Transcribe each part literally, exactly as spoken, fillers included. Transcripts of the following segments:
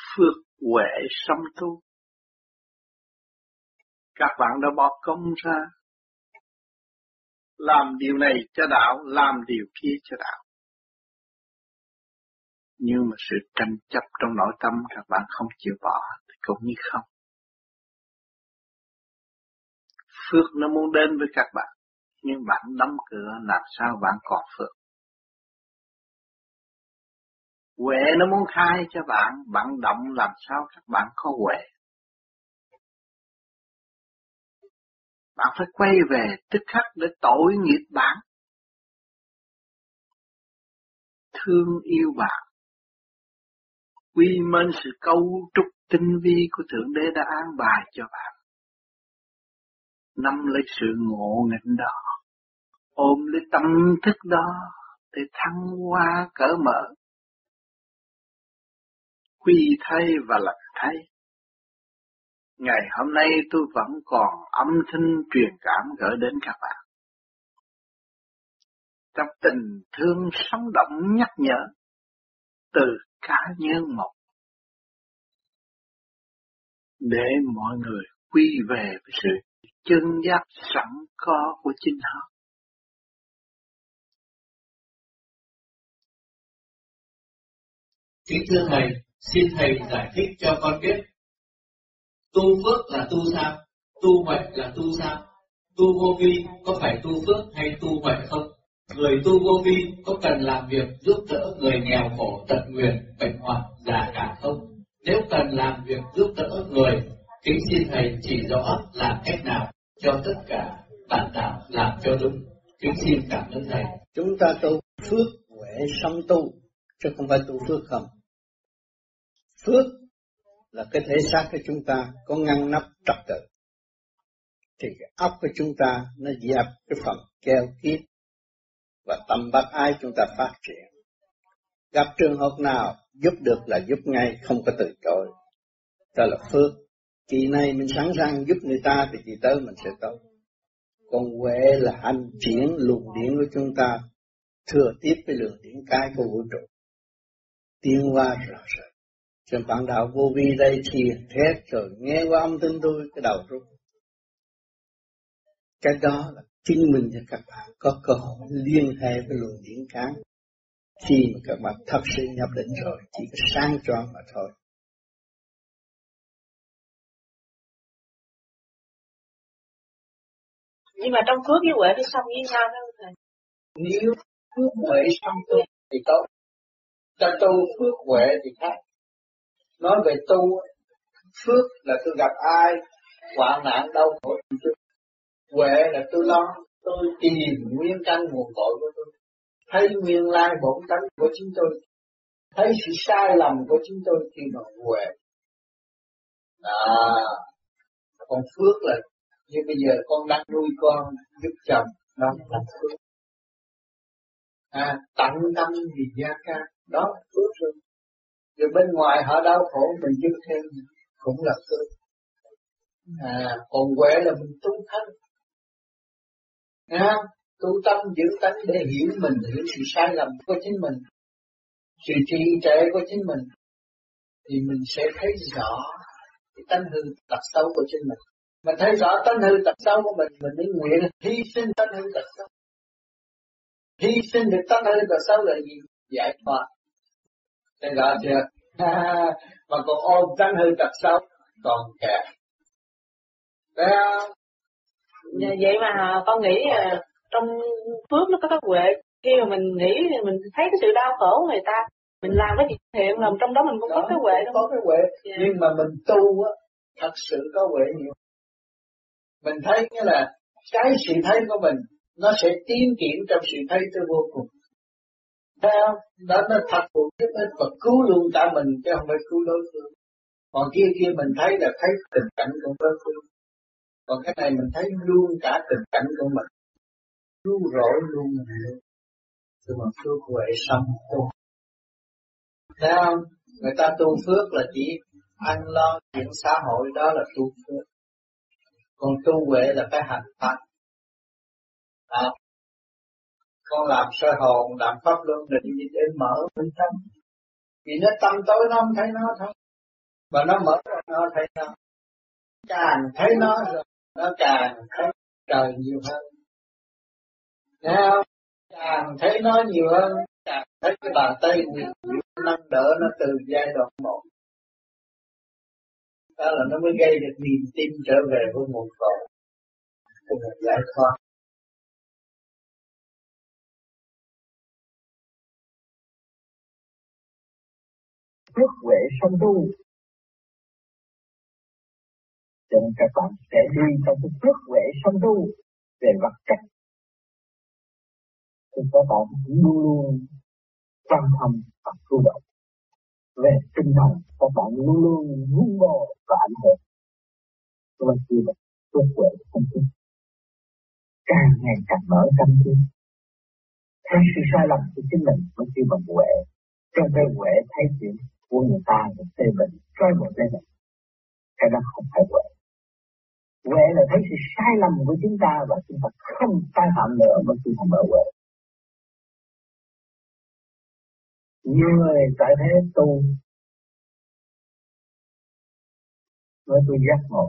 phước huệ song tu. Các bạn đã bỏ công ra làm điều này cho đạo, làm điều kia cho đạo. Nhưng mà sự tranh chấp trong nội tâm các bạn không chịu bỏ thì cũng như không. Phước nó muốn đến với các bạn, nhưng bạn đóng cửa làm sao bạn còn phước. Huệ nó muốn khai cho bạn, bạn động làm sao các bạn có huệ. Bạn phải quay về tức khắc để tội nghiệp bạn. Thương yêu bạn. Quy mến sự cấu trúc tinh vi của Thượng Đế đã an bài cho bạn. Nắm lấy sự ngộ nghĩnh đó, ôm lấy tâm thức đó để thăng hoa cởi mở. Quy thay và lật thay. Ngày hôm nay tôi vẫn còn âm thanh truyền cảm gửi đến các bạn. Trong tình thương sống động nhắc nhở từ cá nhân một. Để mọi người quy về với sự chân giác sẵn có của chính họ. Kính thưa Thầy, xin Thầy giải thích cho con biết. Tu phước là tu sao? Tu huệ là tu sao? Tu vô vi có phải tu phước hay tu huệ không? Người tu vô vi có cần làm việc giúp đỡ người nghèo khổ tật nguyền, bệnh hoạn, già cả không? Nếu cần làm việc giúp đỡ người, kính xin Thầy chỉ rõ làm cách nào cho tất cả bạn đạo làm cho đúng. Kính xin cảm ơn Thầy. Chúng ta tu phước huệ song tu, chứ không phải tu phước không. Phước là cái thể xác của chúng ta có ngăn nắp trật tự, thì cái óc của chúng ta nó dẹp cái phần keo kiết và tâm bác ái chúng ta phát triển. Gặp trường hợp nào giúp được là giúp ngay, không có từ chối. Đó là phước. Kỳ này mình sẵn sàng giúp người ta thì kỳ tới mình sẽ tốt. Còn huệ là hành triển luồng điển của chúng ta thừa tiếp với lượng điển cái của vũ trụ, tiến hóa rõ rệt. Cho bạn đạo vô vi đây thiền thét rồi nghe qua âm thanh tôi cái đầu rút. Cái đó là chứng minh cho các bạn có cơ hội liên hệ với luồng điển cái. Khi mà các bạn thật sự nhập định rồi, chỉ có sáng choang mà thôi. Nhưng mà trong phước với huệ phải song với nhau đó thầy. Nếu phước huệ song tu thì tốt. Ta tu phước huệ thì khác. Nói về tu, phước là tôi gặp ai, hoạn nạn đau khổ. Huệ là tôi lo, tôi tìm nguyên căn nguồn cội của tôi. Thấy nguyên lai bổn tánh của chính tôi. Thấy sự sai lầm của chính tôi khi mà huệ. À, còn phước là như bây giờ con đang nuôi con, giúp chồng, đó là phước. À, tận tâm vì gia ca, đó là phước rồi. Rồi bên ngoài họ đau khổ mình giúp thêm cũng là phước. À, còn huệ là mình tu thân. À, tu tâm giữ tánh để hiểu mình, hiểu sự sai lầm của chính mình, sự trì trệ của chính mình, thì mình sẽ thấy rõ cái tánh hư tật xấu của chính mình. Mà thấy rõ tánh hư tật xấu của mình, mình mới nguyện hy sinh tánh hư tật xấu. Hy sinh được tánh hư tật xấu là gì? Giải thoát. Thấy rõ chưa? Mà còn ôm tánh hư tật xấu còn kẹt. Thấy không? Vậy mà con nghĩ là trong phước nó có cái huệ. Khi mà mình nghĩ mình thấy cái sự đau khổ của người ta, mình làm cái việc thiện, làm trong đó mình cũng đó, có cái huệ đó. Có cái huệ, yeah. Nhưng mà mình tu á, thật sự có huệ nhiều. Mình thấy nghĩa là cái sự thấy của mình nó sẽ tiến triển trong sự thấy tới vô cùng. Thấy không? Đó nó thật sự giúp ích và cứu luôn cả mình chứ không phải cứu đối phương. Còn kia kia mình thấy là thấy tình cảnh của đối phương. Còn cái này mình thấy luôn cả tình cảnh của mình. Cứu rỗi luôn mình luôn. Chứ mà phước huệ xong tu. Thấy không? Người ta tu phước là chỉ ăn lo chuyện xã hội, đó là tu phước. Còn tu huệ là phải hành pháp. À, con làm sơ hồn, làm pháp luân là để mở bên trong. Vì nó tâm tối nó không thấy nó thôi. Và nó mở ra nó thấy nó, càng thấy nó rồi nó càng thấy trời nhiều hơn. Thấy không? Càng thấy nó nhiều hơn, càng thấy cái bàn tay quyền diệu nâng đỡ nó từ giai đoạn một. Đó là nó mới gây được niềm tin trở về với nguồn cội, của một giải thoát. Phước huệ song tu, cho nên các bạn sẽ đi trong cái phước huệ song tu về vật chất, thì các bạn luôn luôn quan tâm và cứu độ. Về tinh thần các bạn luôn luôn vun bồi và ảnh hưởng. Và khi mà phước huệ song tu càng ngày càng mở tâm trí, thấy sự sai lầm của chính mình mới kêu bằng huệ. Trong cái huệ thấy chuyện của người ta rồi phê bình trói buộc lên mình, cái đó không phải huệ. Huệ là thấy sự sai lầm của chúng ta và chúng ta không tái phạm nữa mới kêu bằng mở huệ. Nhiều người tại thế tu nói tôi giác ngộ,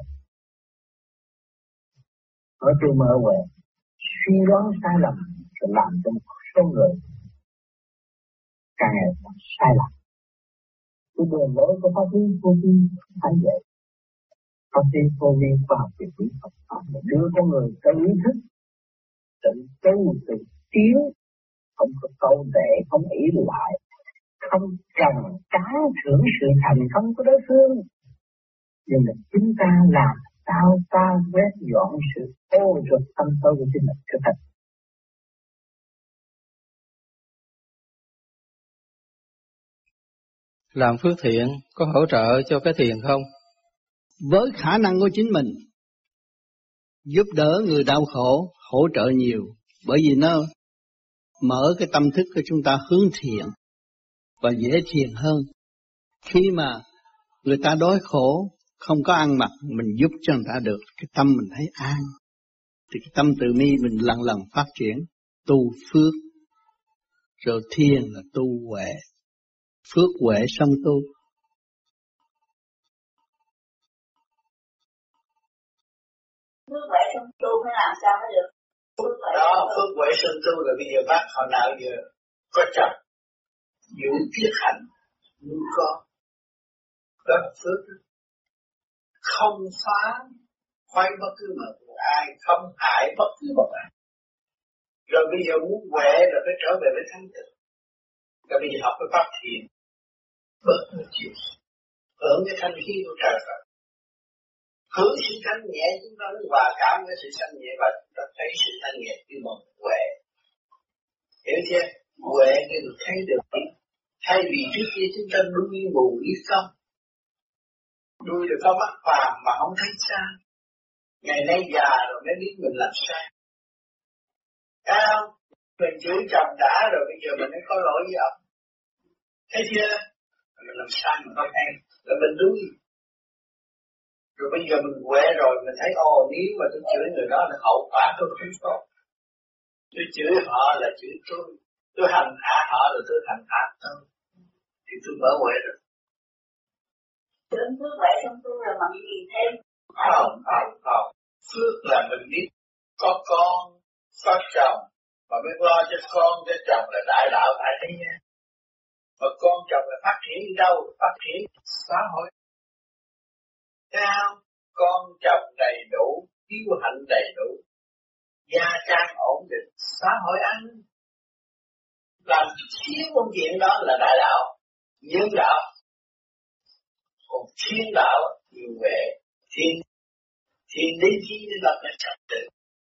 nói tôi mở huệ, suy đoán sai lầm sẽ làm cho một số người càng ngày càng sai lầm. Cái đường lối của pháp lý vô vi phải vậy. Pháp lý vô vi khoa học về quỹ Phật pháp để đưa con người tới ý thức, tự tu, tự tiến, không có câu đệ, không ý lại, không cần tán thưởng sự thành công của đối phương. Nhưng mà chúng ta làm sao ta quét dọn sự ô trượt tâm tối của chính mình trở thành. Làm phước thiện có hỗ trợ cho cái thiền không? Với khả năng của chính mình, giúp đỡ người đau khổ, hỗ trợ nhiều. Bởi vì nó mở cái tâm thức của chúng ta hướng thiện và dễ thiền hơn. Khi mà người ta đói khổ, không có ăn mặc, mình giúp cho người ta được, cái tâm mình thấy an. Thì cái tâm từ bi mình lần lần phát triển, tu phước, rồi thiền là tu huệ. Phước huệ song tu. Phước huệ song tu phải làm sao mới được? Phước huệ đó, phước huệ song tu là bây giờ bác hồi nào giờ có chồng, giữ tiết hạnh, nuôi con. Đó là phước. Không phá, khoái bất cứ một ai, không hại bất cứ một ai. Rồi bây giờ muốn huệ là phải trở về với thanh tịnh. Rồi bây giờ học cái pháp thiền, bớt một chiều, hưởng cái thanh khí của trời Phật. Hưởng sự thanh nhẹ, chúng ta mới hòa cảm với sự thanh nhẹ và chúng ta thấy sự thanh nhẹ như một huệ. Hiểu chưa? Huệ như được thấy được. Thay vì trước kia chúng ta đuôi mù biết không? Đuôi được có mắt phàm mà không thấy sai. Ngày nay già rồi mới biết mình làm sai. Thấy không? Mình chửi chồng đã rồi bây giờ mình mới có lỗi với ông. Thấy chưa? Mình làm sai mình không hay. Rồi mình đuôi. Rồi bây giờ mình quệ rồi mình thấy ồ nếu mà tôi chửi người đó là hậu quả tôi không tốt. Tôi chửi họ là chửi tôi. Tôi hành hạ họ là tôi hành hạ tôi. Thì tôi mở quệ rồi. Tưởng phước huệ xong tu rồi mà bị gì thêm? Không, không, không. Phước là mình biết có con, có chồng, mà biết lo cho con, cho chồng là đại đạo phải thấy nha. Mà con chồng là phát triển đi đâu? Phát triển xã hội. Thấy không? Con chồng đầy đủ, hiếu hạnh đầy đủ, gia trang ổn định, xã hội an ninh. Làm xíu công chuyện đó là đại đạo, nhân đạo. Còn thiên đạo nhiều huệ, thiên thiên đến chi để lập ra trật tự.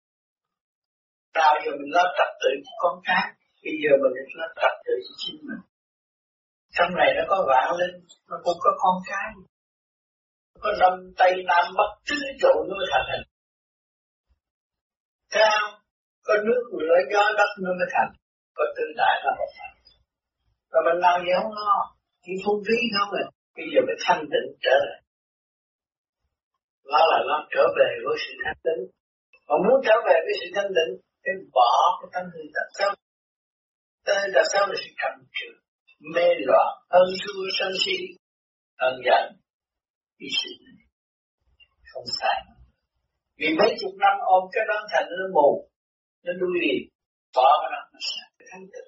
Nào giờ mình lo trật tự cho con cái, bây giờ mình lo trật tự cho chính mình. Trong này nó có vạn linh, nó cũng có con cái. Có năm Tây Nam Bắc tứ trụ nó mới thành hình. Thấy không? Có nước lửa gió đất nó mới thành. Có tư đại nó mới thành. Và mình nào gì không lo, chỉ phung phí không rồi. Bây giờ phải thanh tịnh trở lại. Đó là nó trở về với sự thanh tịnh. Mà muốn trở về với sự thanh tịnh, phải bỏ cái tâm hư tật xấu. Tâm hư tật xấu là sự cầm trừ, mê loạn, ân thua sân si, ân giận, cái sự này không sai. Vì mấy chục năm ôm cái đó thành nó mù, nó đuôi liền, bỏ cái đó nó sai cái thanh tịnh.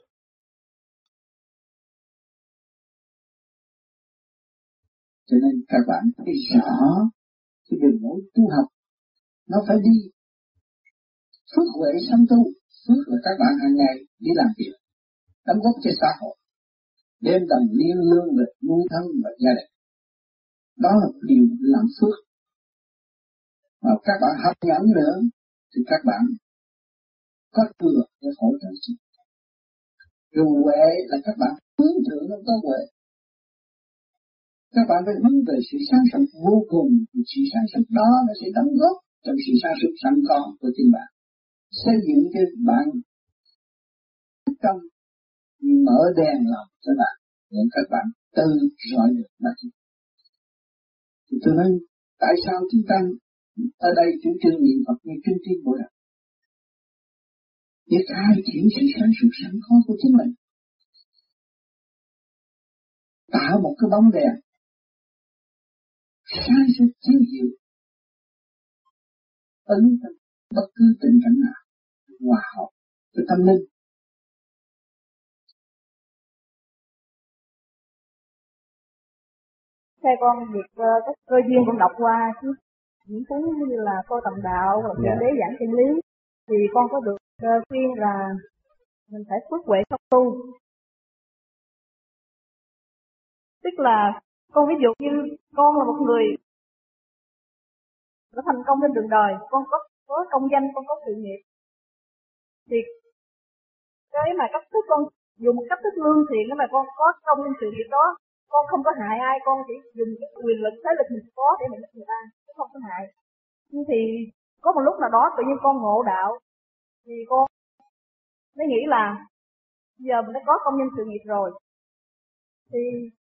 Cho nên các bạn thấy rõ cái đường lối tu học nó phải đi phước huệ sanh tu. Phước là các bạn hàng ngày đi làm việc, đóng góp cho xã hội, đem đồng liên lương về nuôi thân và gia đình. Đó là điều làm phước. Mà các bạn học nhẫn nữa thì các bạn có cửa để hỗ trợ sự. Rồi huệ là các bạn hướng thượng không có huệ. Các bạn phải hướng về sự sáng suốt vô cùng. Sự sáng suốt đó nó sẽ đóng góp trong sự sáng suốt sẵn có của chính bạn. Xây dựng cho bạn tâm mở đèn lòng cho bạn để các bạn tự rọi được mà thôi. Thì tôi nói tại sao chúng ta ở đây chủ trương niệm Phật như chương trình Bồ Đề để khai triển sự sáng suốt sẵn có của chính mình, tạo một cái bóng đèn sáng suốt chiếu diệu ấn trong bất cứ tình cảnh nào hòa hợp với tâm linh. Theo con việc uh, các cơ duyên con đọc qua chứ những cuốn như là Cô Tầm Đạo hoặc Thượng Đế Giảng Chân Lý thì con có được uh, khuyên là mình phải phước huệ trong tu. Tức là con ví dụ như con là một người đã thành công trên đường đời, con có có công danh, con có sự nghiệp, thì cái mà cách thức con dùng một cách thức lương thiện mà con có công trên sự nghiệp đó, con không có hại ai, con chỉ dùng cái quyền lực thế lực mình có để mình giúp người ta, chứ không có hại. Nhưng thì có một lúc nào đó tự nhiên con ngộ đạo, thì con mới nghĩ là giờ mình đã có công nhân sự nghiệp rồi, thì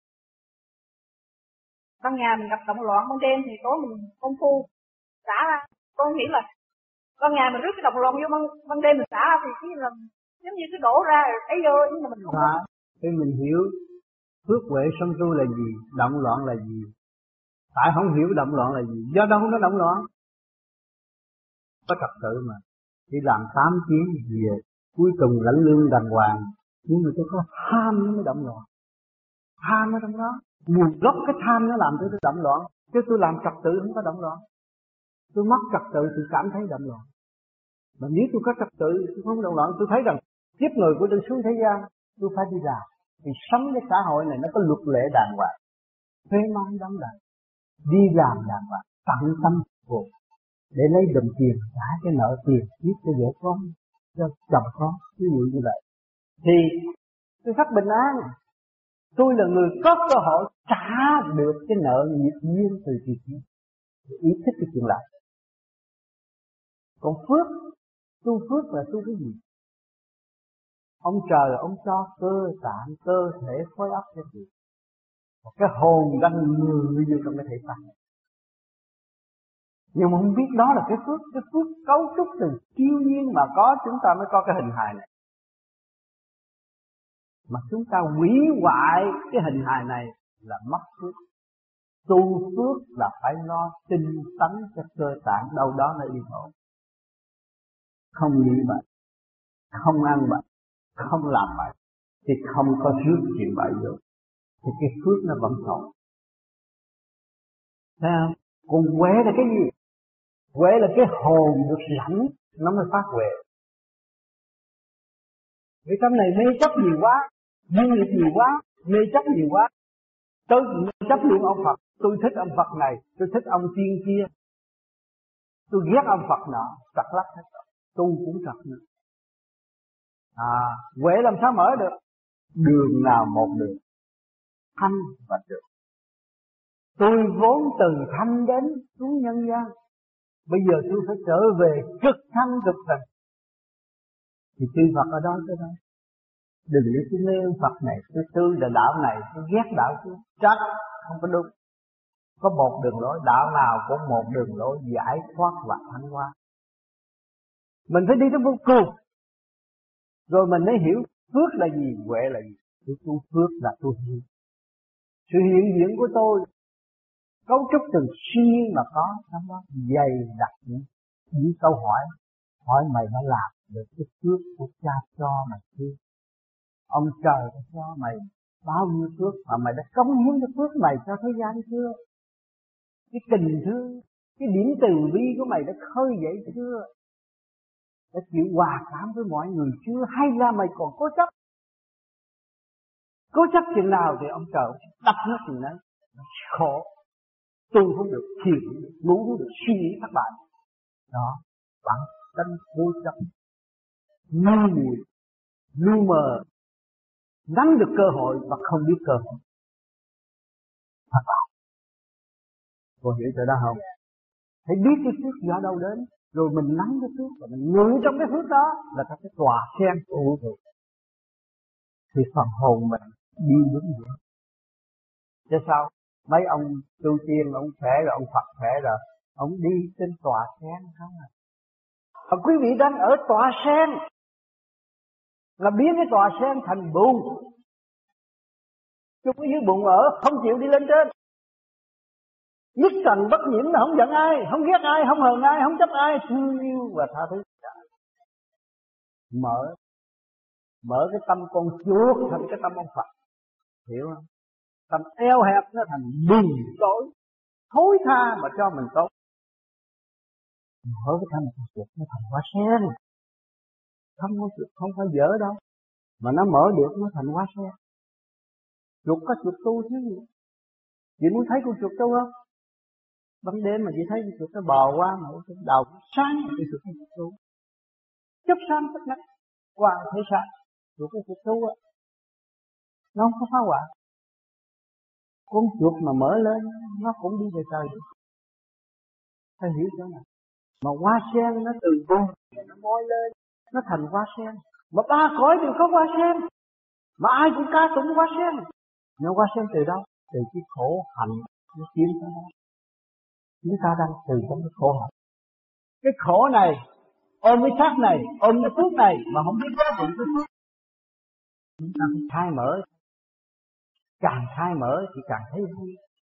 ban ngày mình gặp động loạn, ban đêm thì tối mình công phu xả ra. Con nghĩ là ban ngày mình rước cái động loạn vô, ban, ban đêm mình xả ra thì cái là giống như cái đổ ra ấy vô, nhưng mà mình không có. Khi mình hiểu phước huệ song tu là gì, động loạn là gì, tại không hiểu động loạn là gì, do đâu nó động loạn. Có trật tự mà đi làm tám chiến về cuối cùng lãnh lương đàng hoàng, nhưng mà tôi có tham nó mới động loạn. Tham ở trong đó, nguồn gốc cái tham nó làm tôi động loạn, chứ tôi làm trật tự không có động loạn. Tôi mất trật tự tôi cảm thấy động loạn. Mà nếu tôi có trật tự tôi không động loạn, tôi thấy rằng kiếp người của tôi xuống thế gian tôi phải đi làm. Vì sống cái xã hội này nó có luật lệ đàng hoàng, thuê mang đóng đàng, đi làm đàng hoàng, tận tâm vô để lấy đồng tiền trả cái nợ tiền giúp cho vợ con, cho chồng con, ví dụ như vậy. Thì tôi rất bình an. Tôi là người có cơ hội trả được cái nợ nghiệp duyên từ việc gì, ý thức cái chuyện lại. Còn phước, tu phước là tu cái gì? Ông trời ông cho cơ tạng, cơ thể, khối óc cho chị. Một cái hồn đang người vô trong cái thể xác. Nhưng mà không biết đó là cái phước, cái phước cấu trúc từ siêu nhiên mà có, chúng ta mới có cái hình hài này. Mà chúng ta hủy hoại cái hình hài này là mất phước. Tu phước là phải lo tinh tấn cho cơ tạng đâu đó nó yên ổn. Không nghĩ bệnh, không ăn bệnh, không làm bệnh, thì không có rước chuyện bậy vô, thì cái phước nó vẫn còn. Thấy không? Còn huệ là cái gì? Huệ là cái hồn được rảnh, nó mới phát huệ. Vì trong này mê chấp nhiều quá, duyên nghiệp nhiều quá, mê chấp nhiều quá. Tôi chấp luôn ông Phật, tôi thích ông Phật này, tôi thích ông tiên kia, tôi ghét ông Phật nọ, trật lắc hết rồi, tu cũng trật nữa. À, huệ làm sao mở được? Đường nào một đường, thanh và được. Tôi vốn từ thanh đến xuống nhân gian, bây giờ tôi phải trở về cực thanh cực tịnh. Thì chư Phật ở đó tới đó. Đừng để tôi mê Phật này, tôi tư là đạo này, tôi ghét đạo tôi. Chắc không có đúng. Có một đường lối, đạo nào cũng một đường lối giải thoát và thăng hoa. Mình phải đi tới vô cùng, rồi mình mới hiểu phước là gì, huệ là gì. Tôi tu phước là tôi hiểu sự hiện diện của tôi Cấu trúc từ siêu nhiên mà có, trong đó dày đặc những, những câu hỏi. Hỏi mày đã làm được cái phước của cha cho mày chưa? Ông trời đã cho mày bao nhiêu phước mà mày đã cống hiến cái phước này cho thế gian chưa? Cái tình thương, cái điểm từ bi của mày đã khơi dậy chưa? Đã chịu hòa cảm với mọi người chưa? Hay là mày còn cố chấp? Cố chấp chừng nào thì ông trời đập nó chừng đấy. Nó khổ. Tu không được, thiền không được, ngủ không được, suy nghĩ thất bại. Đó, bản thân cố chấp, ngu muội, lu mờ, nắm được cơ hội và không biết cơ hội. Thất bại. Cô hiểu chỗ đó không? Hãy biết cái phước do đâu đến, rồi mình nắm cái phước và mình ngủ trong cái phước đó là cái tòa sen của vũ trụ. Thì phần hồn mình đi đúng vậy. Chứ sao? Mấy ông tu tiên, ông khỏe rồi, ông Phật khỏe rồi, ông đi trên tòa sen không à? Và quý vị đang ở tòa sen, là biến cái tòa sen thành bùn. Chúng ở dưới bùn ở, không chịu đi lên trên. Nhất trần bất nhiễm là không giận ai, không ghét ai, không hờn ai, không chấp ai, thương yêu và tha thứ. Mở, mở cái tâm con chuột thành cái tâm ông Phật, hiểu không? Tâm eo hẹp nó thành bùn tối, thối tha mà cho mình tốt. Mở cái tâm con chuột nó thành hoa sen, không có không phải dở đâu, mà nó mở được nó thành hoa sen. Chuột có chuột tu chứ gì? Chị muốn thấy con chuột tu không? Ban đêm mà chị thấy con chuột nó bò qua mà cái đầu sáng mà cái chuột nó chuột tu, chớp sáng tất nát qua thế sáng, chuột cái chuột tu á, nó không có phá hoại. Con chuột mà mở lên nó cũng đi về trời. Phải hiểu chỗ này. Mà hoa sen nó từ vô nó môi lên, nó thành hoa sen. Mà ba cõi đều có hoa sen, mà ai cũng ca tụng hoa sen. Nhưng hoa sen từ đâu? Từ cái khổ hạnh nó tiến tới đó. Chúng ta đang từ trong cái khổ hạnh. Cái khổ này ôm cái xác này, ôm cái phước này mà không biết giá trị cái phước. Chúng ta phải khai mở. Càng khai mở thì càng thấy vui.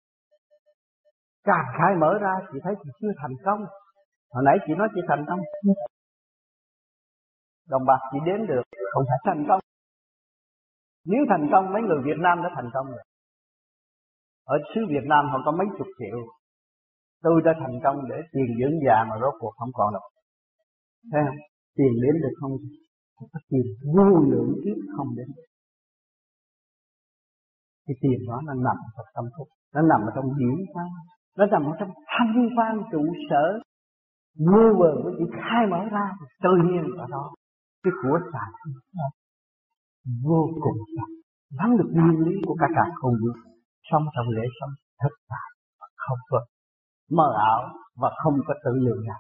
Càng khai mở ra chị thấy chị chưa thành công. Hồi nãy chị nói chị thành công. Đồng bạc chị đếm được, không phải thành công. Nếu thành công mấy người Việt Nam đã thành công rồi. Ở xứ Việt Nam họ có mấy chục triệu. Tôi đã thành công để tiền dưỡng già mà rốt cuộc không còn đâu. Thấy không? Tiền đến được không? Không có tiền vô lượng kiếp không đến. Cái tiền đó nó nằm trong tâm thức, nó nằm ở trong điển quang, nó nằm ở trong thanh quan trụ sở. Mơ vờ của chị khai mở ra thì tự nhiên ở đó. Cái của sản vô cùng sạch, nắm được nguyên lý của cả cả không vũ, sống trong lễ sống thực tại và không có mơ ảo và không có tự lừa gạt.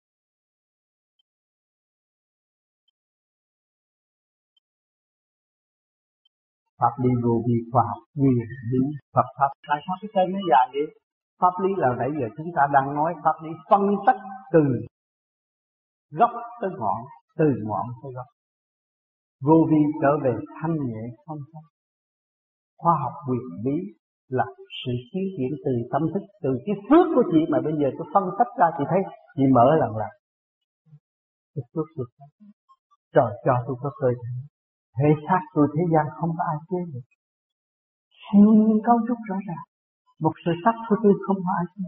Pháp lý vô vi khoa học nguyên lý Phật pháp. Tại sao cái tên nó dài vậy? Pháp lý là nãy giờ chúng ta đang nói pháp lý phân tích từ gốc tới ngọn, từ ngọn tới gốc. Vô vi trở về thanh nhẹ không không. Khoa học quyền bí là sự tiến triển từ tâm thức, từ cái phước của chị mà bây giờ tôi phân tích ra chị thấy chị mở lần lần. Cái phước của tôi. Trời cho tôi có cơ thể. Thể xác tôi thế gian không có ai chế được. Siêu nhiên cấu trúc rõ ràng. Một sự sắc của tôi không có ai chế.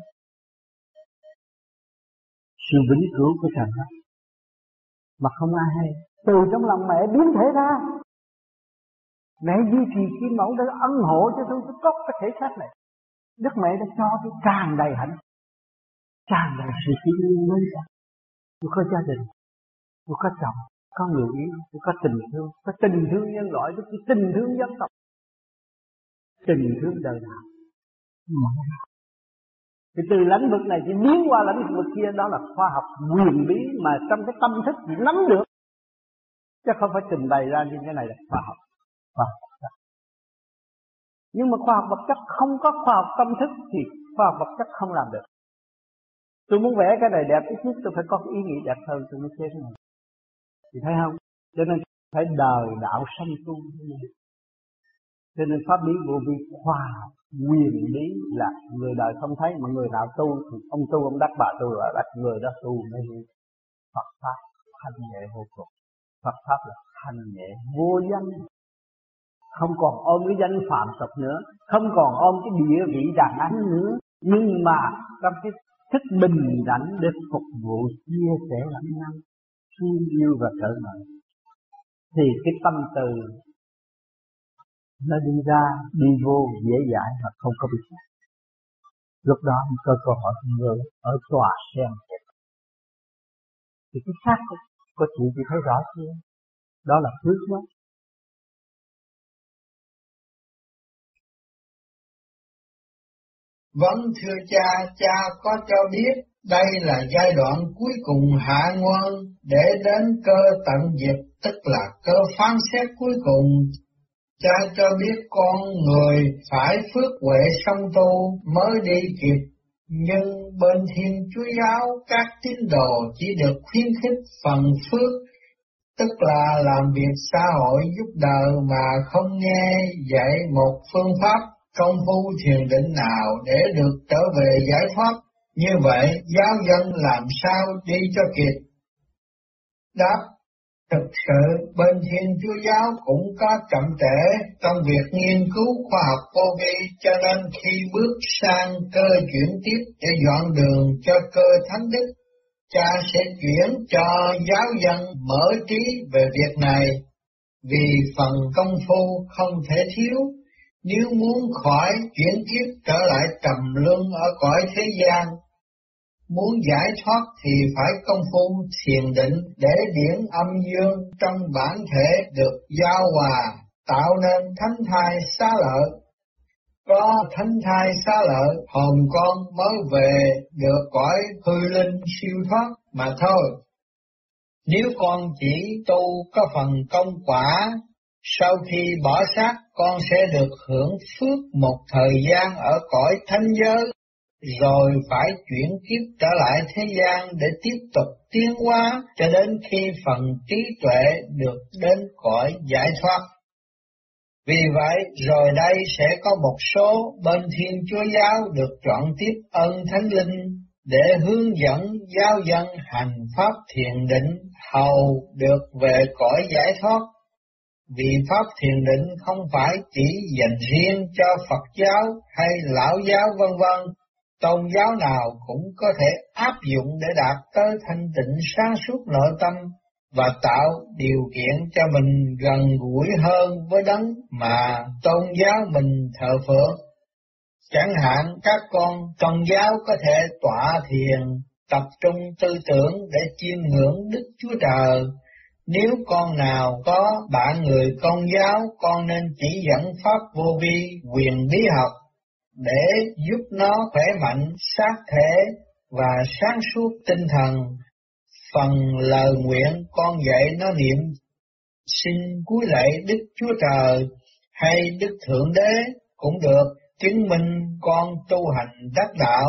Sự vĩnh cửu của trời đất mà không ai hay. Từ trong lòng mẹ biến thể ra. Mẹ duy trì kim mẫu để ân hộ cho tôi tôi có cái thể xác này. Đức mẹ đã cho tôi tràn đầy hạnh, tràn đầy sự thiêng liêng mới ra. Tôi có gia đình, tôi có chồng, có người yêu, tôi có tình thương, có tình thương nhân loại, tôi có tình thương dân tộc, tình thương đời đạo. Thì từ lãnh vực này chỉ biến qua lãnh vực kia, đó là khoa học quyền bí mà trong cái tâm thức chỉ nắm được, chứ không phải trình bày ra như cái này là khoa học. Khoa học vật chất. Nhưng mà khoa học vật chất không có khoa học tâm thức thì khoa học vật chất không làm được. Tôi muốn vẽ cái này đẹp ít nhất tôi phải có cái ý nghĩ đẹp hơn tôi mới chế cái này. Thì thấy không? Cho nên phải đời đạo sanh tu. Cho nên pháp lý vô vi khoa học quyền lý là người đời không thấy, mà người nào tu thì ông tu ông đắc bà tu là đắc, người đó tu mới hiểu. Phật pháp thanh nhẹ vô cùng. Phật pháp là thanh nhẹ vô danh, không còn ôm cái danh phạm tục nữa, không còn ôm cái địa vị đàn anh nữa, nhưng mà trong cái thức bình đẳng để phục vụ chia sẻ lẫn nhau, thương yêu và cởi mở, thì cái tâm từ nó đi ra đi vô dễ dãi mà không có bị sát. Lúc đó mình có cơ hội người ở tòa xem thì cái xác có chị chị thấy rõ chưa? Đó là phước đó. Vâng thưa cha, cha có cho biết đây là giai đoạn cuối cùng hạ nguồn để đến cơ tận diệt, tức là cơ phán xét cuối cùng. Cha cho biết con người phải phước huệ song tu mới đi kịp, nhưng bên Thiên Chúa Giáo các tín đồ chỉ được khuyến khích phần phước, tức là làm việc xã hội giúp đời mà không nghe dạy một phương pháp công phu thiền định nào để được trở về giải thoát. Như vậy giáo dân làm sao đi cho kịp? Đáp: thực sự bên Thiên Chúa Giáo cũng có chậm trễ trong việc nghiên cứu khoa học vô vi, cho nên khi bước sang cơ chuyển tiếp để dọn đường cho cơ thánh đức, cha sẽ chuyển cho giáo dân mở trí về việc này, vì phần công phu không thể thiếu. Nếu muốn khỏi chuyển kiếp trở lại trầm luân ở cõi thế gian, muốn giải thoát thì phải công phu thiền định để điển âm dương trong bản thể được giao hòa, tạo nên thánh thai xá lợi. Có thánh thai xá lợi, hồn con mới về được cõi hư linh siêu thoát mà thôi. Nếu con chỉ tu có phần công quả, sau khi bỏ xác con sẽ được hưởng phước một thời gian ở cõi thánh giới, rồi phải chuyển kiếp trở lại thế gian để tiếp tục tiến hóa cho đến khi phần trí tuệ được đến cõi giải thoát. Vì vậy, rồi đây sẽ có một số bên Thiên Chúa Giáo được chọn tiếp ân Thánh Linh để hướng dẫn giáo dân hành pháp thiền định hầu được về cõi giải thoát. Vì pháp thiền định không phải chỉ dành riêng cho Phật giáo hay Lão giáo vân vân, tôn giáo nào cũng có thể áp dụng để đạt tới thanh tịnh sáng suốt nội tâm và tạo điều kiện cho mình gần gũi hơn với đấng mà tôn giáo mình thờ phượng. Chẳng hạn các con tôn giáo có thể tọa thiền, tập trung tư tưởng để chiêm ngưỡng Đức Chúa Trời. Nếu con nào có bạn người công giáo, con nên chỉ dẫn pháp vô vi quyền bí học để giúp nó khỏe mạnh xác thể và sáng suốt tinh thần. Phần lời nguyện con dạy nó niệm xin cúi lạy Đức Chúa Trời hay Đức Thượng Đế cũng được, chứng minh con tu hành đắc đạo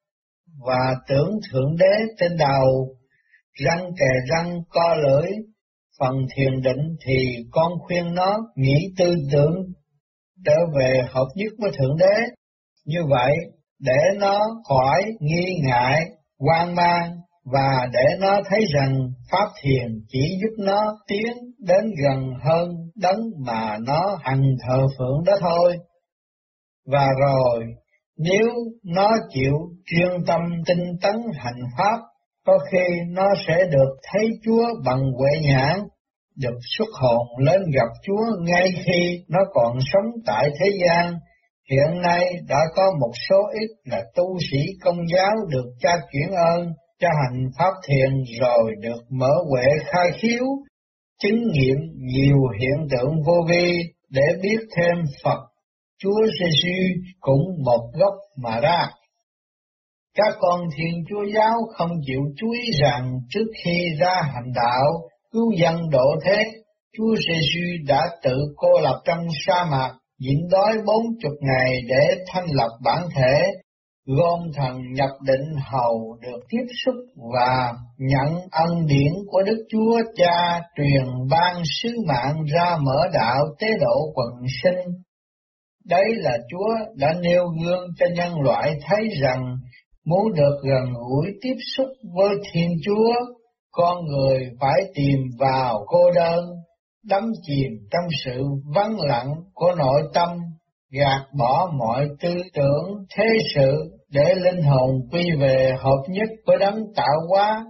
và tưởng Thượng Đế trên đầu, răng kề răng co lưỡi. Phần thiền định thì con khuyên nó nghĩ tư tưởng trở về hợp nhất với Thượng Đế. Như vậy, để nó khỏi nghi ngại, hoang mang và để nó thấy rằng pháp thiền chỉ giúp nó tiến đến gần hơn đấng mà nó hằng thờ phượng đó thôi. Và rồi, nếu nó chịu chuyên tâm tinh tấn hành pháp, có khi nó sẽ được thấy Chúa bằng huệ nhãn, được xuất hồn lên gặp Chúa ngay khi nó còn sống tại thế gian. Hiện nay đã có một số ít là tu sĩ công giáo được cha chuyển ơn cho hành pháp thiền rồi được mở huệ khai khiếu, chứng nghiệm nhiều hiện tượng vô vi để biết thêm Phật, Chúa Giêsu cũng một gốc mà ra. Các con Thiên Chúa Giáo không chịu chú ý rằng trước khi ra hành đạo, cứu dân độ thế, Chúa Giêsu đã tự cô lập trong sa mạc, nhịn đói bốn chục ngày để thanh lập bản thể, gom thần nhập định hầu được tiếp xúc và nhận ân điển của Đức Chúa Cha truyền ban sứ mạng ra mở đạo tế độ quần sinh. Đấy là Chúa đã nêu gương cho nhân loại thấy rằng muốn được gần gũi tiếp xúc với Thiên Chúa, con người phải tìm vào cô đơn, đắm chìm trong sự vắng lặng của nội tâm, gạt bỏ mọi tư tưởng thế sự để linh hồn quy về hợp nhất với đấng tạo hóa.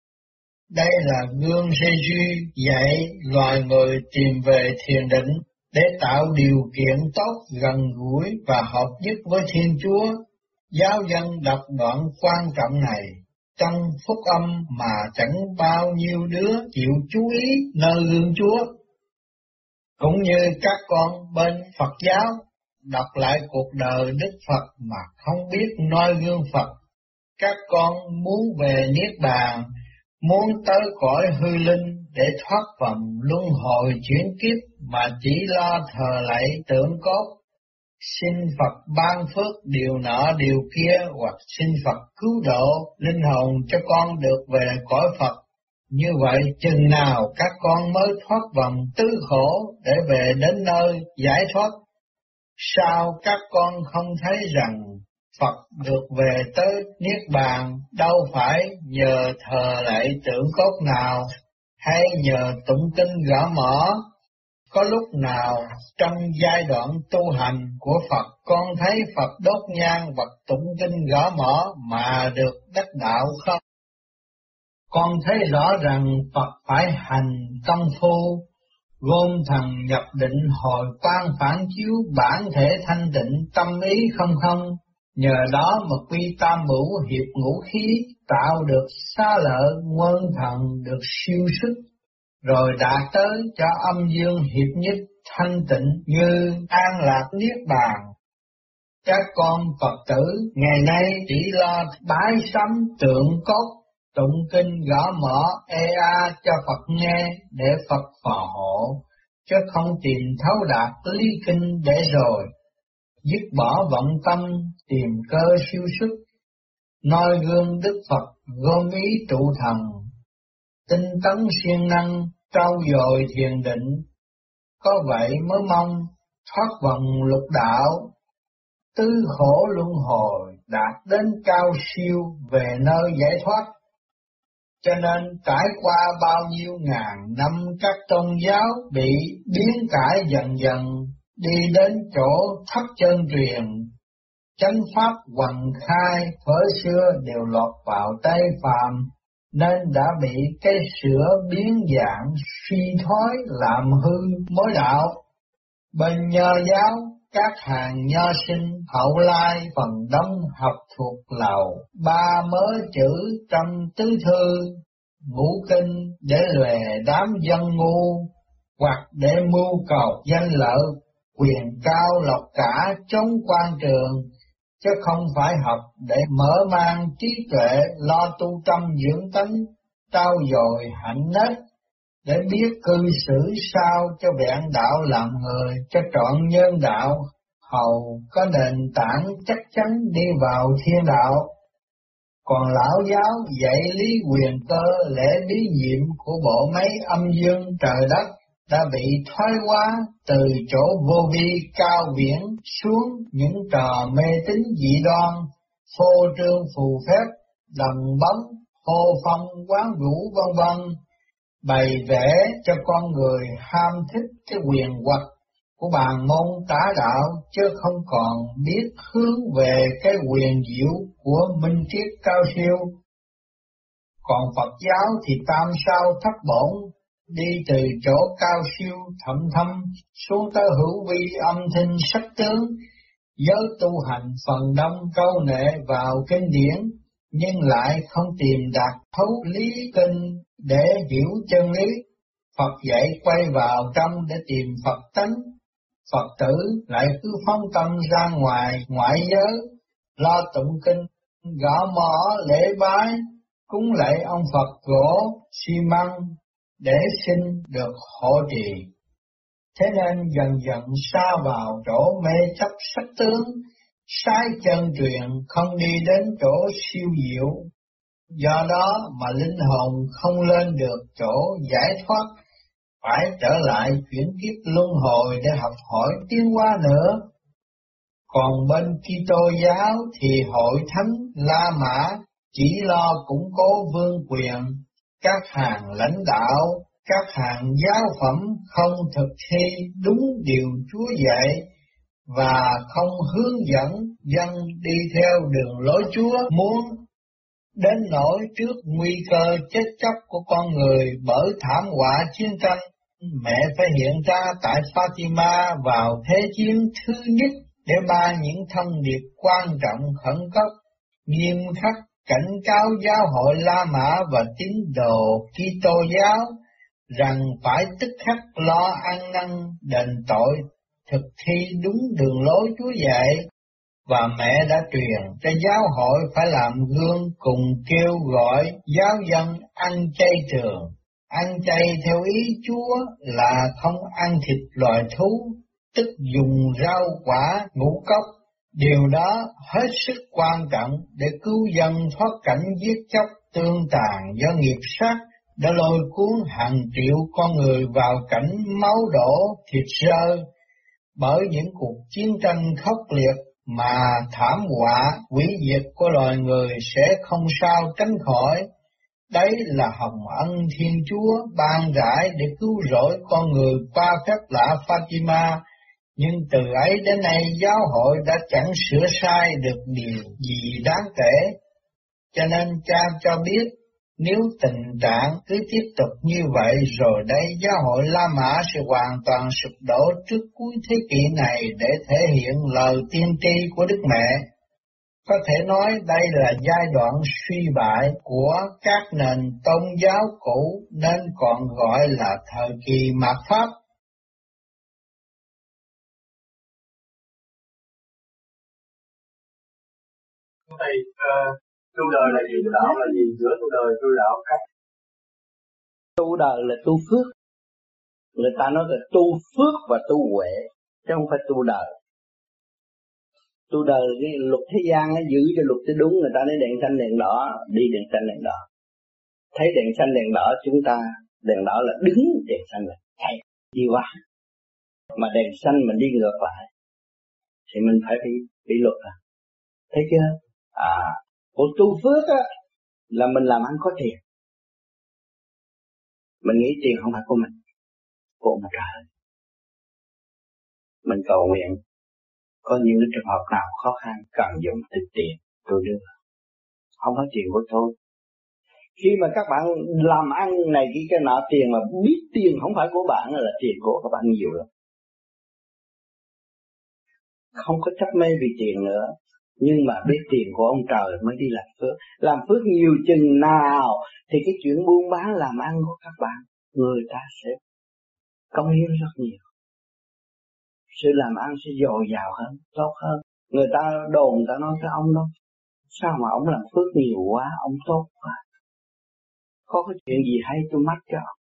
Đây là gương Giê-xu dạy loài người tìm về thiền định để tạo điều kiện tốt gần gũi và hợp nhất với Thiên Chúa. Giáo dân đọc đoạn quan trọng này trong phúc âm mà chẳng bao nhiêu đứa chịu chú ý nơi gương Chúa. Cũng như các con bên Phật giáo đọc lại cuộc đời Đức Phật mà không biết noi gương Phật. Các con muốn về Niết Bàn, muốn tới cõi hư linh để thoát vòng luân hồi chuyển kiếp mà chỉ lo thờ lạy tượng cốt. Xin Phật ban phước điều nọ điều kia, hoặc xin Phật cứu độ linh hồn cho con được về cõi Phật. Như vậy chừng nào các con mới thoát vòng tứ khổ để về đến nơi giải thoát? Sao các con không thấy rằng Phật được về tới Niết Bàn đâu phải nhờ thờ lạy tượng cốt nào, hay nhờ tụng kinh gõ mõ? Có lúc nào trong giai đoạn tu hành của Phật con thấy Phật đốt nhang hoặc tụng kinh gõ mõ mà được đắc đạo không? Con thấy rõ rằng Phật phải hành công phu, gom thần nhập định hồi quan phản chiếu bản thể thanh tịnh tâm ý không không, nhờ đó mà quy tam bửu hiệp ngũ khí, tạo được xá lợi nguyên thần được siêu sức, rồi đạt tới cho âm dương hiệp nhất thanh tịnh như an lạc niết bàn. Các con Phật tử ngày nay chỉ lo bái sắm tượng cốt, tụng kinh gõ mõ ê a cho Phật nghe để Phật phò hộ, chứ không tìm thấu đạt lý kinh để rồi dứt bỏ vọng tâm tìm cơ siêu sức. Noi gương Đức Phật gom ý trụ thần, tinh tấn siêng năng trau dồi thiền định, có vậy mới mong thoát vòng lục đạo, tứ khổ luân hồi đạt đến cao siêu về nơi giải thoát. Cho nên trải qua bao nhiêu ngàn năm các tôn giáo bị biến cải dần dần, đi đến chỗ thất chân truyền, chánh pháp hoằng khai thời xưa đều lọt vào tay phàm, nên đã bị cái sửa biến dạng suy thoái làm hư mối đạo. Bên Nho giáo các hàng nho sinh hậu lai phần đông học thuộc lầu ba mớ chữ trong tứ thư ngũ kinh để lòe đám dân ngu, hoặc để mưu cầu danh lợi quyền cao lộc cả chống quan trường, chứ không phải học để mở mang trí tuệ lo tu tâm dưỡng tánh, trau dồi hạnh nết, để biết cư xử sao cho vẹn đạo làm người, cho trọn nhân đạo, hầu có nền tảng chắc chắn đi vào thiên đạo. Còn lão giáo dạy lý quyền cơ lễ bí nhiệm của bộ máy âm dương trời đất đã bị thoái hóa từ chỗ vô vi cao viễn xuống những trò mê tín dị đoan, phô trương phù phép, đầm bóng, hô phong quán vũ vân vân, bày vẽ cho con người ham thích cái quyền hoặc của bàn môn tả đạo, chứ không còn biết hướng về cái quyền diệu của minh triết cao siêu. Còn Phật giáo thì tam sao thất bổn, đi từ chỗ cao siêu thậm thâm xuống tới hữu vi âm thanh sắc tướng. Giới tu hành phần đông câu nệ vào kinh điển, nhưng lại không tìm đạt thấu lý kinh để hiểu chân lý. Phật dạy quay vào trong để tìm Phật tánh, Phật tử lại cứ phóng tâm ra ngoài ngoại giới, lo tụng kinh, gõ mõ lễ bái, cúng lạy ông Phật gỗ, xi măng để xin được hộ trì. Thế nên dần dần xa vào chỗ mê chấp sắc tướng, sai chân truyền không đi đến chỗ siêu diệu. Do đó mà linh hồn không lên được chỗ giải thoát, phải trở lại chuyển kiếp luân hồi để học hỏi tiến hóa nữa. Còn bên Kitô giáo thì hội thánh La Mã chỉ lo củng cố vương quyền, các hàng lãnh đạo, các hàng giáo phẩm không thực thi đúng điều Chúa dạy và không hướng dẫn dân đi theo đường lối Chúa, muốn đến nỗi trước nguy cơ chết chóc của con người bởi thảm họa chiến tranh. Mẹ phải hiện ra tại Fatima vào Thế chiến thứ nhất để ban những thông điệp quan trọng khẩn cấp, nghiêm khắc cảnh cáo giáo hội La Mã và tín đồ Kitô giáo rằng phải tức khắc lo ăn năn đền tội, thực thi đúng đường lối Chúa dạy. Và mẹ đã truyền cho giáo hội phải làm gương cùng kêu gọi giáo dân ăn chay trường. Ăn chay theo ý Chúa là không ăn thịt loài thú, tức dùng rau quả ngũ cốc. Điều đó hết sức quan trọng để cứu dân thoát cảnh giết chóc tương tàn do nghiệp sát đã lôi cuốn hàng triệu con người vào cảnh máu đổ thịt rơi bởi những cuộc chiến tranh khốc liệt mà thảm họa hủy diệt của loài người sẽ không sao tránh khỏi. Đấy là hồng ân Thiên Chúa ban rãi để cứu rỗi con người qua phép lạ Fatima. Nhưng từ ấy đến nay giáo hội đã chẳng sửa sai được điều gì đáng kể. Cho nên cha cho biết nếu tình trạng cứ tiếp tục như vậy rồi đây giáo hội La Mã sẽ hoàn toàn sụp đổ trước cuối thế kỷ này để thể hiện lời tiên tri của Đức Mẹ. Có thể nói đây là giai đoạn suy bại của các nền tôn giáo cũ nên còn gọi là thời kỳ mạt Pháp. Thầy, uh, tu đời là gì, tu đạo là gì, giữa tu đời tu đạo khác? Tu đời là tu phước. Người ta nói là tu phước và tu huệ, chứ không phải tu đời. Tu đời cái luật thế gian ấy, giữ cho luật cho đúng, người ta lấy đèn xanh đèn đỏ, đi đèn xanh đèn đỏ. Thấy đèn xanh đèn đỏ chúng ta, đèn đỏ là đứng, đèn xanh là chạy, đi qua. Mà đèn xanh mình đi ngược lại, thì mình phải bị, bị luật à. Thấy chưa? À, còn tu phước á, là mình làm ăn có tiền. Mình nghĩ tiền không phải của mình, của ông trời. Mình cầu nguyện, có những trường hợp nào khó khăn cần dùng từ tiền, tôi đưa. Không phải tiền của tôi. Khi mà các bạn làm ăn này cái cái nọ tiền mà biết tiền không phải của bạn là tiền của các bạn nhiều lắm. Không có chấp mê vì tiền nữa. Nhưng mà biết tiền của ông trời mới đi làm phước. Làm phước nhiều chừng nào thì cái chuyện buôn bán làm ăn của các bạn, người ta sẽ cống hiến rất nhiều. Sự làm ăn sẽ dồi dào hơn, tốt hơn. Người ta đồn người ta nói cái ông đó, sao mà ông làm phước nhiều quá, ông tốt quá. Có cái chuyện gì hay tôi mách cho ông.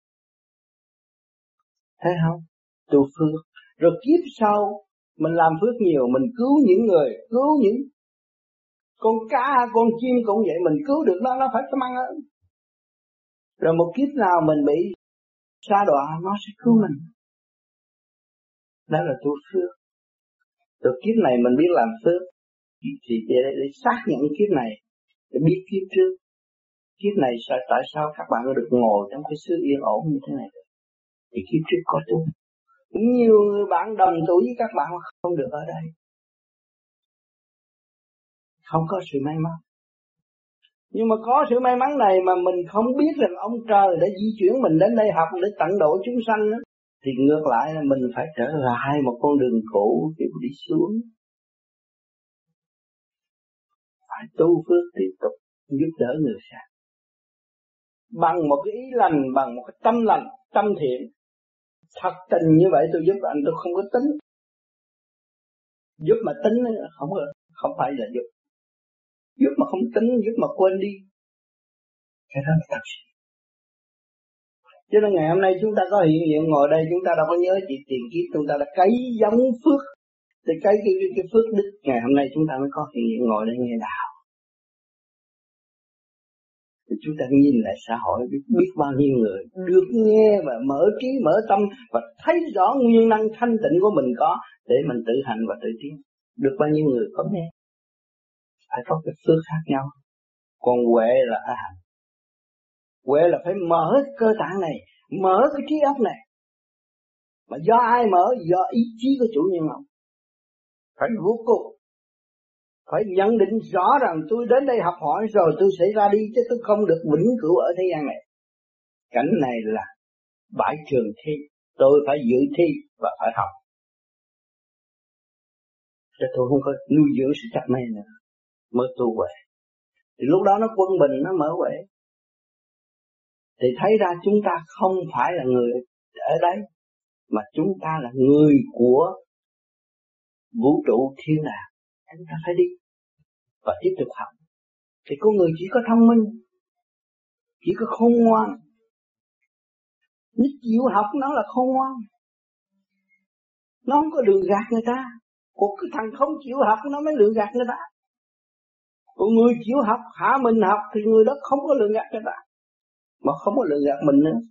Thấy không? Tu phước. Rồi kiếp sau mình làm phước nhiều, mình cứu những người, cứu những con cá, con chim cũng vậy, mình cứu được nó, nó phải cảm ơn ơn. Rồi một kiếp nào mình bị sa đọa, nó sẽ cứu mình. Đó là tu phước. Rồi kiếp này mình biết làm phước, thì để, để xác nhận kiếp này, để biết kiếp trước. Kiếp này sao, tại sao các bạn được ngồi trong cái xứ yên ổn như thế này? Thì kiếp trước có tu. Nhiều người bạn đồng tuổi với các bạn không được ở đây. Không có sự may mắn. Nhưng mà có sự may mắn này mà mình không biết rằng ông trời đã di chuyển mình đến đây học để tận độ chúng sanh đó, thì ngược lại là mình phải trở lại một con đường cũ để đi xuống. Phải tu phước tiếp tục giúp đỡ người khác. Bằng một cái ý lành, bằng một cái tâm lành, tâm thiện. Thật tình như vậy tôi giúp anh, tôi không có tính. Giúp mà tính không không phải là giúp. Giúp mà không tính, giúp mà quên đi. Cái đó là thật sự. Cho nên ngày hôm nay chúng ta có hiện diện ngồi đây, chúng ta đâu có nhớ chuyện tiền kiếp, chúng ta đã cấy giống phước. Thì cái, cái, cái, cái phước đức ngày hôm nay chúng ta mới có hiện diện ngồi đây nghe đạo. Thì chúng ta nhìn lại xã hội biết, biết bao nhiêu người được nghe và mở trí mở tâm và thấy rõ nguyên năng thanh tịnh của mình có để mình tự hành và tự tiến. được bao nhiêu người có nghe. Phải có cái phước khác nhau. Còn huệ là a hạnh. Huệ là phải mở cơ tạng này, mở cái trí óc này. Mà do ai mở? Do ý chí của chủ nhân ông. Phải vô cùng. Phải nhận định rõ rằng tôi đến đây học hỏi rồi tôi sẽ ra đi, chứ tôi không được vĩnh cửu ở thế gian này. Cảnh này là bãi trường thi, tôi phải dự thi và phải học. Chứ tôi không có nuôi dưỡng sự chấp mê nữa, mới tu huệ. Thì lúc đó nó quân bình, nó mở huệ. Thì thấy ra chúng ta không phải là người ở đấy, mà chúng ta là người của vũ trụ thiên đàng. Chúng ta phải đi và tiếp tục học. Thì con người chỉ có thông minh, chỉ có khôn ngoan. Nếu chịu học nó là khôn ngoan, nó không có lừa gạt người ta. Còn cái thằng không chịu học nó mới lừa gạt người ta. Còn người chịu học, hạ mình học thì người đó không có lừa gạt người ta, mà không có lừa gạt mình nữa.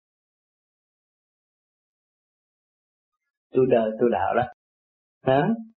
Tu đời tu đạo đó. Hả?